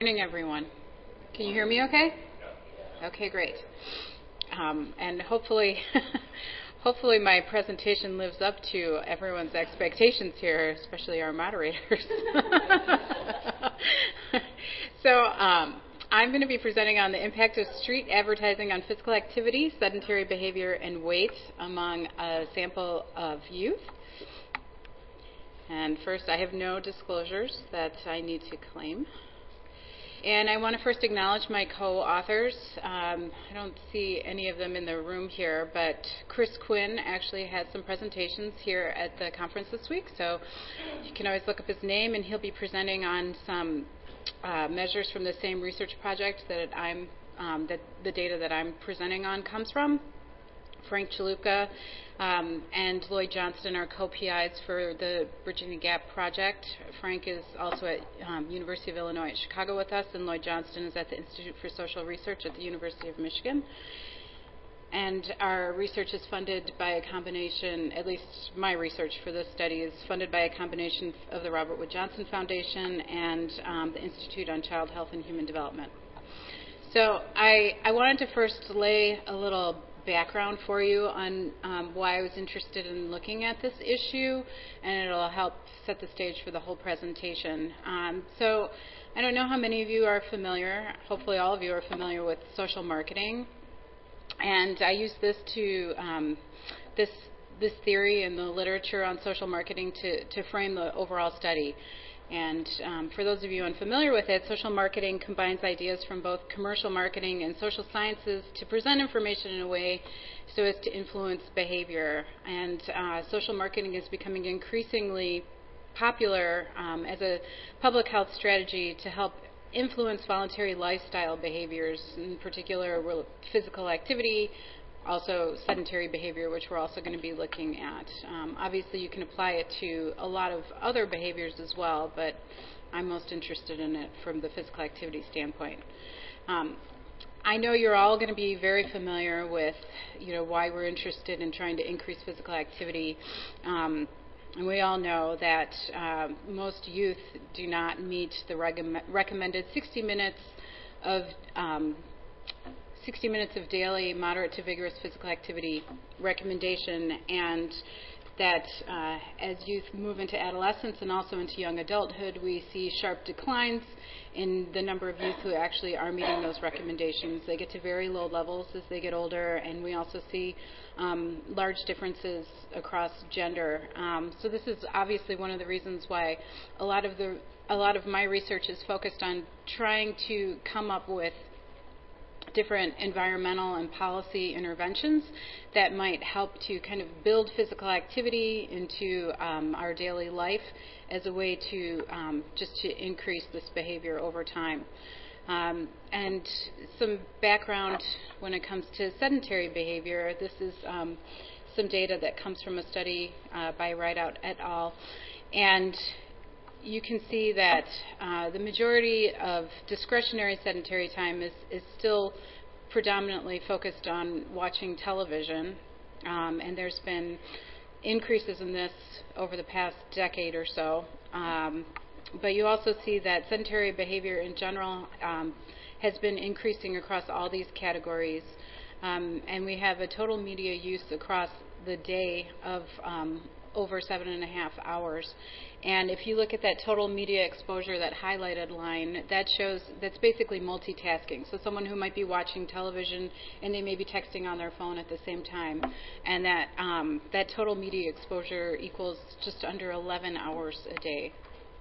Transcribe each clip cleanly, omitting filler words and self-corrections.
Morning, everyone. Can you hear me okay? Okay, great. And hopefully, hopefully my presentation lives up to everyone's expectations here, especially our moderators. I'm going to be presenting on the impact of street advertising on physical activity, sedentary behavior, and weight among a sample of youth. And first, I have no disclosures that I need to claim. And I want to first acknowledge my co-authors. I don't see any of them in the room here, but Chris Quinn actually had some presentations here at the conference this week, so you can always look up his name, and he'll be presenting on some measures from the same research project that the data that I'm presenting on comes from. Frank Chalupka and Lloyd Johnston are co-PIs for the Virginia Gap project. Frank is also at University of Illinois at Chicago with us, and Lloyd Johnston is at the Institute for Social Research at the University of Michigan. And our research is funded by a combination, at least my research for this study is funded by a combination of the Robert Wood Johnson Foundation and the Institute on Child Health and Human Development. So I wanted to first lay a little background for you on why I was interested in looking at this issue, and it'll help set the stage for the whole presentation. So I don't know how many of you are familiar, hopefully all of you are familiar with social marketing, and I use this to this theory in the literature on social marketing to frame the overall study. And for those of you unfamiliar with it, social marketing combines ideas from both commercial marketing and social sciences to present information in a way so as to influence behavior. And social marketing is becoming increasingly popular as a public health strategy to help influence voluntary lifestyle behaviors, in particular physical activity, also sedentary behavior, which we're also going to be looking at. Obviously, you can apply it to a lot of other behaviors as well, but I'm most interested in it from the physical activity standpoint. I know you're all going to be very familiar with, why we're interested in trying to increase physical activity. And we all know that most youth do not meet the recommended 60 minutes of daily moderate to vigorous physical activity recommendation, and that as youth move into adolescence and also into young adulthood, we see sharp declines in the number of youth who actually are meeting those recommendations. They get to very low levels as they get older, and we also see large differences across gender. So this is obviously one of the reasons why a lot of my research is focused on trying to come up with different environmental and policy interventions that might help to kind of build physical activity into our daily life as a way to just to increase this behavior over time. And some background when it comes to sedentary behavior, this is some data that comes from a study by Rideout et al. And you can see that the majority of discretionary sedentary time is still predominantly focused on watching television, and there's been increases in this over the past decade or so. But you also see that sedentary behavior in general has been increasing across all these categories, and we have a total media use across the day of over 7.5 hours. And if you look at that total media exposure, that highlighted line, that's basically multitasking. So someone who might be watching television and they may be texting on their phone at the same time, and that total media exposure equals just under 11 hours a day.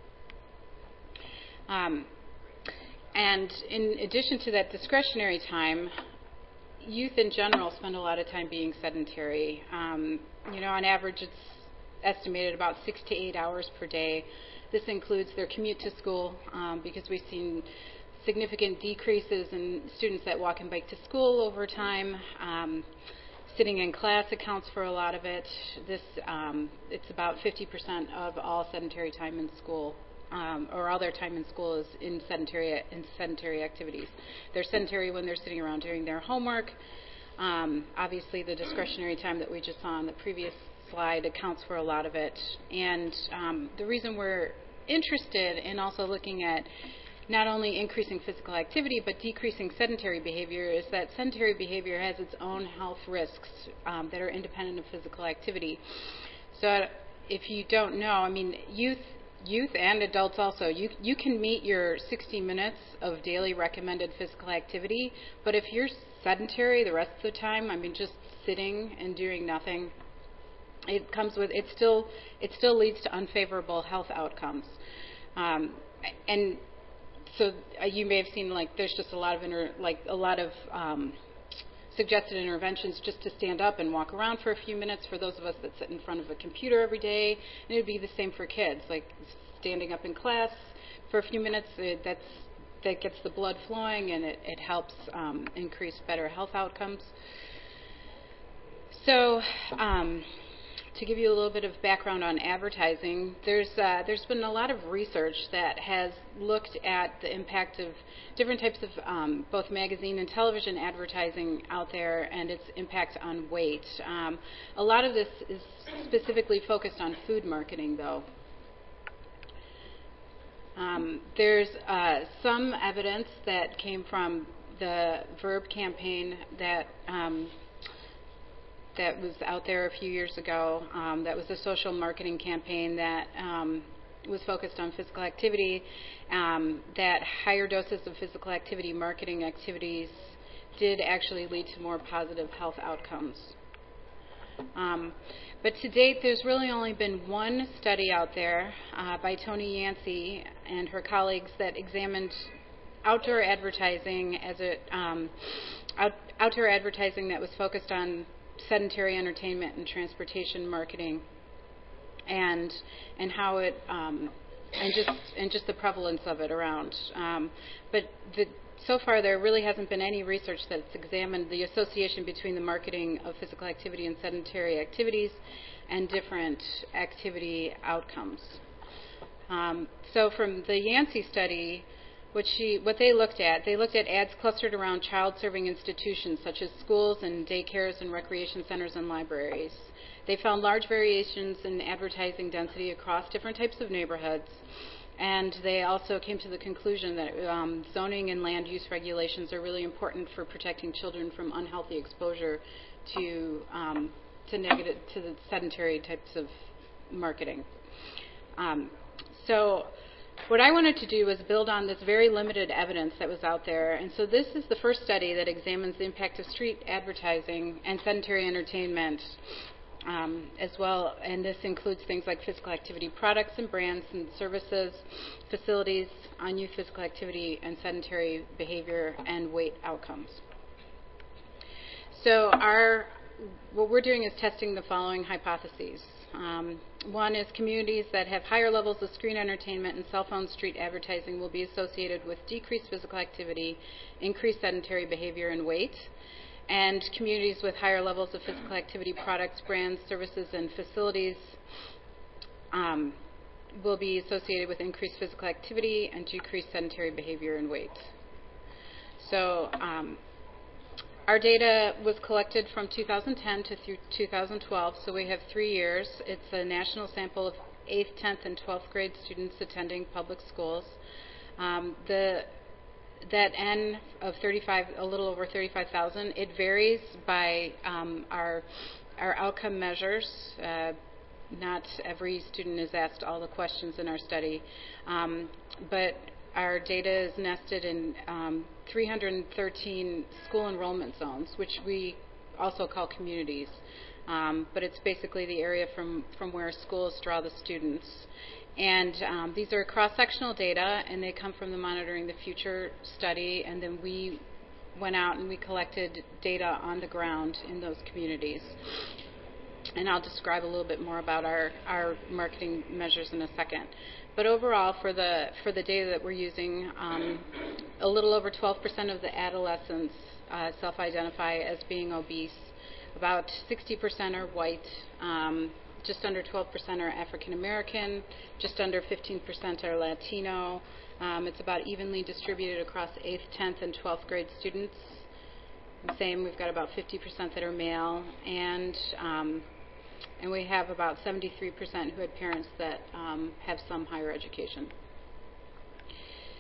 And in addition to that discretionary time, youth in general spend a lot of time being sedentary. On average, it's estimated about 6 to 8 hours per day. This includes their commute to school, because we've seen significant decreases in students that walk and bike to school over time. Sitting in class accounts for a lot of it. It's about 50% of all sedentary time in school, or all their time in school is in sedentary activities. They're sedentary when they're sitting around doing their homework. Obviously, the discretionary time that we just saw on the previous slide accounts for a lot of it. And the reason we're interested in also looking at not only increasing physical activity but decreasing sedentary behavior is that sedentary behavior has its own health risks that are independent of physical activity. So if you don't know, I mean, youth and adults also, you can meet your 60 minutes of daily recommended physical activity, but if you're sedentary the rest of the time, I mean, just sitting and doing nothing, it still leads to unfavorable health outcomes. And so you may have seen, like, there's just a lot of suggested interventions just to stand up and walk around for a few minutes for those of us that sit in front of a computer every day. And it would be the same for kids, like standing up in class for a few minutes. That gets the blood flowing, and it helps increase better health outcomes. So to give you a little bit of background on advertising, there's been a lot of research that has looked at the impact of different types of both magazine and television advertising out there and its impact on weight. A lot of this is specifically focused on food marketing, though. There's some evidence that came from the Verb campaign that was out there a few years ago. That was a social marketing campaign that was focused on physical activity, that higher doses of physical activity marketing activities did actually lead to more positive health outcomes. But to date, there's really only been one study out there by Toni Yancey and her colleagues that examined outdoor advertising outdoor advertising that was focused on sedentary entertainment and transportation marketing, and how it and just the prevalence of it around. But so far, there really hasn't been any research that's examined the association between the marketing of physical activity and sedentary activities and different activity outcomes. So from the Yancey study, what they looked at ads clustered around child-serving institutions such as schools and daycares and recreation centers and libraries. They found large variations in advertising density across different types of neighborhoods, and they also came to the conclusion that zoning and land use regulations are really important for protecting children from unhealthy exposure to the sedentary types of marketing. So what I wanted to do was build on this very limited evidence that was out there. And so this is the first study that examines the impact of street advertising and sedentary entertainment as well. And this includes things like physical activity products and brands and services, facilities on youth physical activity and sedentary behavior and weight outcomes. So what we're doing is testing the following hypotheses. One is communities that have higher levels of screen entertainment and cell phone street advertising will be associated with decreased physical activity, increased sedentary behavior, and weight. And communities with higher levels of physical activity products, brands, services, and facilities will be associated with increased physical activity and decreased sedentary behavior and weight. So our data was collected from 2010 to through 2012, so we have 3 years. It's a national sample of 8th, 10th, and 12th grade students attending public schools. That N of 35, a little over 35,000, it varies by our outcome measures. Not every student is asked all the questions in our study, but our data is nested in 313 school enrollment zones, which we also call communities. But it's basically the area from where schools draw the students. And these are cross-sectional data, and they come from the Monitoring the Future study, and then we went out and we collected data on the ground in those communities. And I'll describe a little bit more about our marketing measures in a second. But overall, for the data that we're using, a little over 12% of the adolescents self-identify as being obese. About 60% are white. Just under 12% are African American. Just under 15% are Latino. It's about evenly distributed across 8th, 10th, and 12th grade students. Same, we've got about 50% that are male, and we have about 73% who had parents that have some higher education.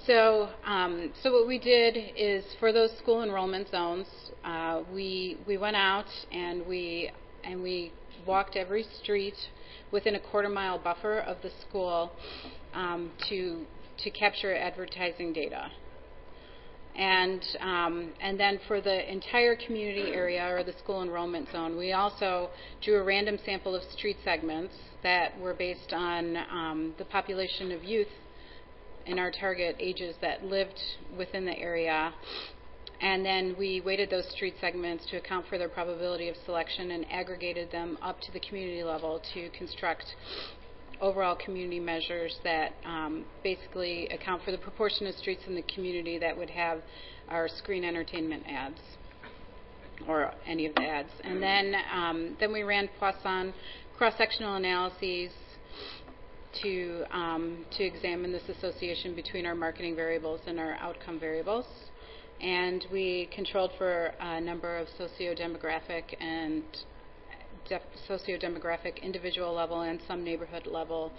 So what we did is for those school enrollment zones, we went out and we walked every street within a quarter-mile buffer of the school to capture advertising data. And then for the entire community area or the school enrollment zone, we also drew a random sample of street segments that were based on the population of youth in our target ages that lived within the area. And then we weighted those street segments to account for their probability of selection and aggregated them up to the community level to construct overall community measures that basically account for the proportion of streets in the community that would have our screen entertainment ads or any of the ads. And then we ran Poisson cross-sectional analyses to examine this association between our marketing variables and our outcome variables. And we controlled for a number of socio-demographic and socio-demographic individual level and some neighborhood level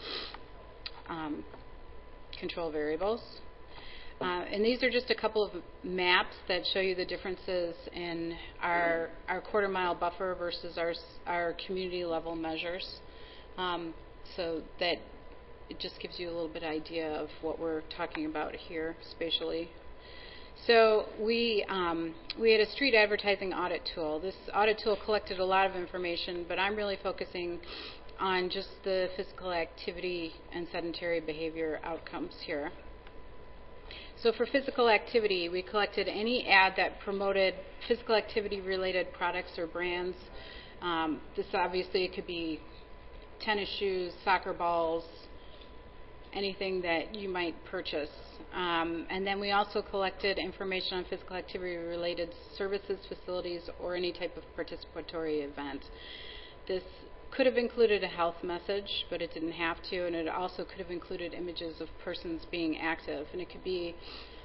control variables. And these are just a couple of maps that show you the differences in our quarter-mile buffer versus our community level measures. So that it just gives you a little bit idea of what we're talking about here spatially. So we had a street advertising audit tool. This audit tool collected a lot of information, but I'm really focusing on just the physical activity and sedentary behavior outcomes here. So for physical activity, we collected any ad that promoted physical activity related products or brands. This obviously it could be tennis shoes, soccer balls, anything that you might purchase. And then we also collected information on physical activity related services, facilities, or any type of participatory event. This could have included a health message, but it didn't have to, and it also could have included images of persons being active. And it could be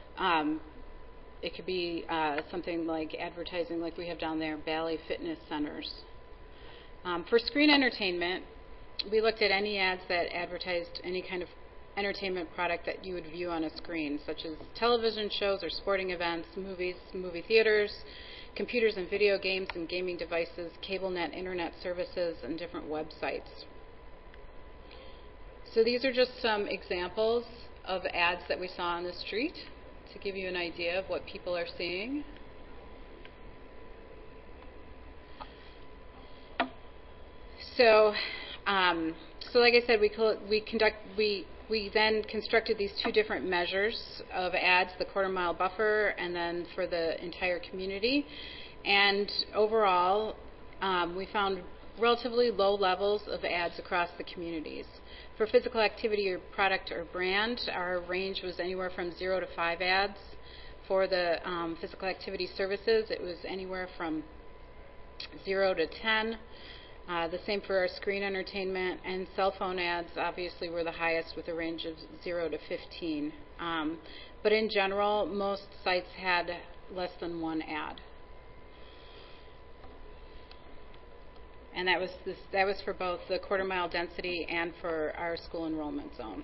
something like advertising like we have down there, Bally Fitness Centers. For screen entertainment, we looked at any ads that advertised any kind of entertainment product that you would view on a screen, such as television shows or sporting events, movies, movie theaters, computers and video games and gaming devices, cable net internet services, and different websites. So these are just some examples of ads that we saw on the street to give you an idea of what people are seeing. So like I said, we then constructed these two different measures of ads, the quarter-mile buffer and then for the entire community. And overall, we found relatively low levels of ads across the communities. For physical activity or product or brand, our range was anywhere from 0 to 5 ads. For the physical activity services, it was anywhere from 0 to 10. The same for our screen entertainment, and cell phone ads obviously were the highest with a range of 0 to 15. But in general, most sites had less than one ad. And that was for both the quarter-mile density and for our school enrollment zone.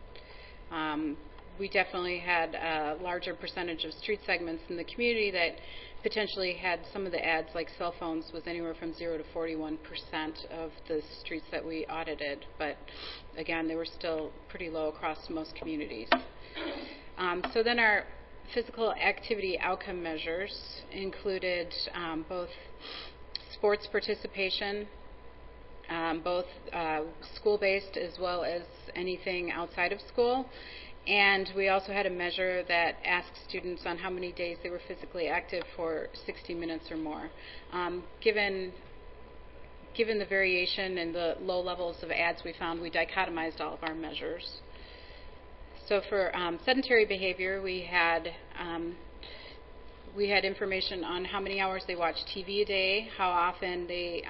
We definitely had a larger percentage of street segments in the community that potentially had some of the ads, like cell phones, was anywhere from 0 to 41% of the streets that we audited. But again, they were still pretty low across most communities. So then our physical activity outcome measures included both sports participation, both school-based as well as anything outside of school. And we also had a measure that asked students on how many days they were physically active for 60 minutes or more. Given the variation and the low levels of ads we found, we dichotomized all of our measures. So for sedentary behavior, we had information on how many hours they watched TV a day, how often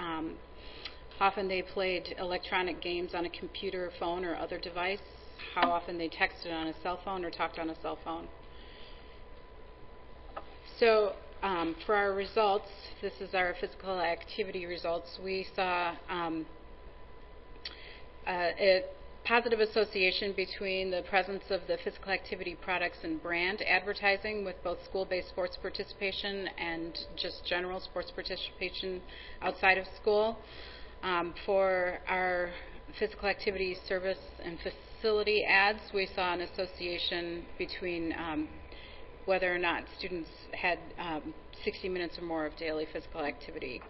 they played electronic games on a computer, phone, or other device, how often they texted on a cell phone or talked on a cell phone. So for our results, this is our physical activity results. We saw positive association between the presence of the physical activity products and brand advertising with both school-based sports participation and just general sports participation outside of school. For our physical activity service and facility ads, we saw an association between whether or not students had 60 minutes or more of daily physical activity.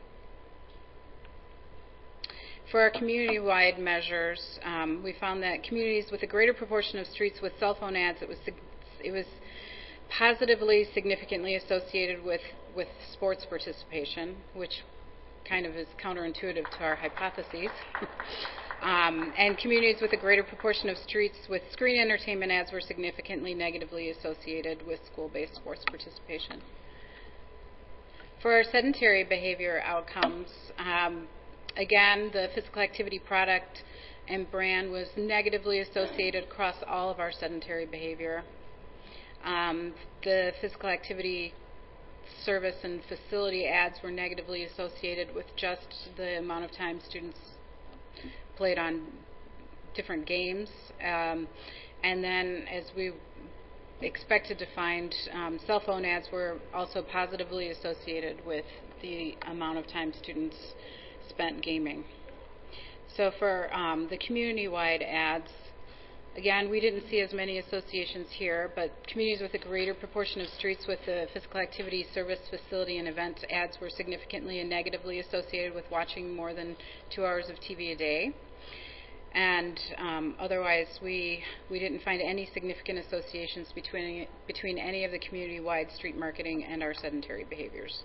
For our community-wide measures, we found that communities with a greater proportion of streets with cell phone ads, it was positively significantly associated with sports participation, which kind of is counterintuitive to our hypotheses. And communities with a greater proportion of streets with screen entertainment ads were significantly negatively associated with school-based sports participation. For our sedentary behavior outcomes, again, the physical activity product and brand was negatively associated across all of our sedentary behavior. The physical activity service and facility ads were negatively associated with just the amount of time students played on different games. And then, as we expected to find, cell phone ads were also positively associated with the amount of time students spent gaming. So for the community-wide ads, again, we didn't see as many associations here, but communities with a greater proportion of streets with the physical activity service, facility, and event ads were significantly and negatively associated with watching more than 2 hours of TV a day. And otherwise, we didn't find any significant associations between any of the community-wide street marketing and our sedentary behaviors.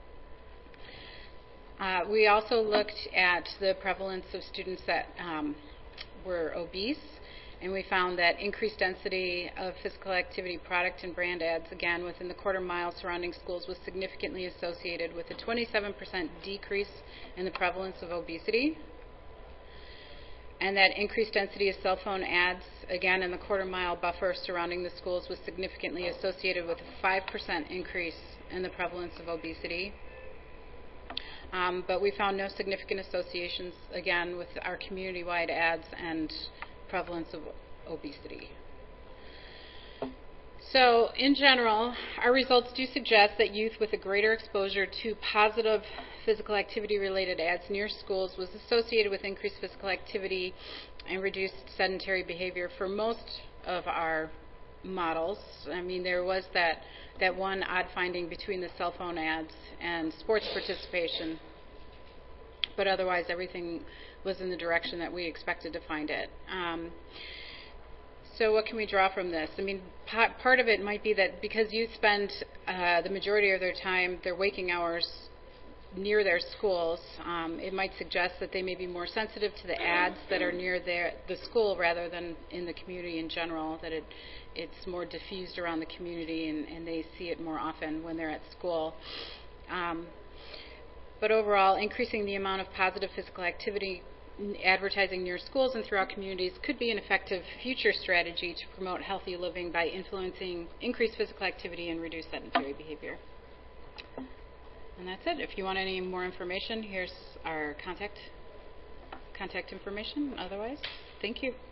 We also looked at the prevalence of students that were obese, and we found that increased density of physical activity product and brand ads, again, within the quarter-mile surrounding schools was significantly associated with a 27% decrease in the prevalence of obesity. And that increased density of cell phone ads, again, in the quarter-mile buffer surrounding the schools was significantly associated with a 5% increase in the prevalence of obesity. But we found no significant associations, again, with our community-wide ads and prevalence of obesity. So, in general, our results do suggest that youth with a greater exposure to positive physical activity-related ads near schools was associated with increased physical activity and reduced sedentary behavior for most of our models. I mean, there was that one odd finding between the cell phone ads and sports participation, but otherwise everything was in the direction that we expected to find it. So what can we draw from this? I mean, part of it might be that because youth spend the majority of their time, their waking hours, near their schools, it might suggest that they may be more sensitive to the ads that are near the school rather than in the community in general, that it's more diffused around the community and they see it more often when they're at school. But overall, increasing the amount of positive physical activity advertising near schools and throughout communities could be an effective future strategy to promote healthy living by influencing increased physical activity and reduced sedentary behavior. And that's it. If you want any more information, here's our contact information. Otherwise, thank you.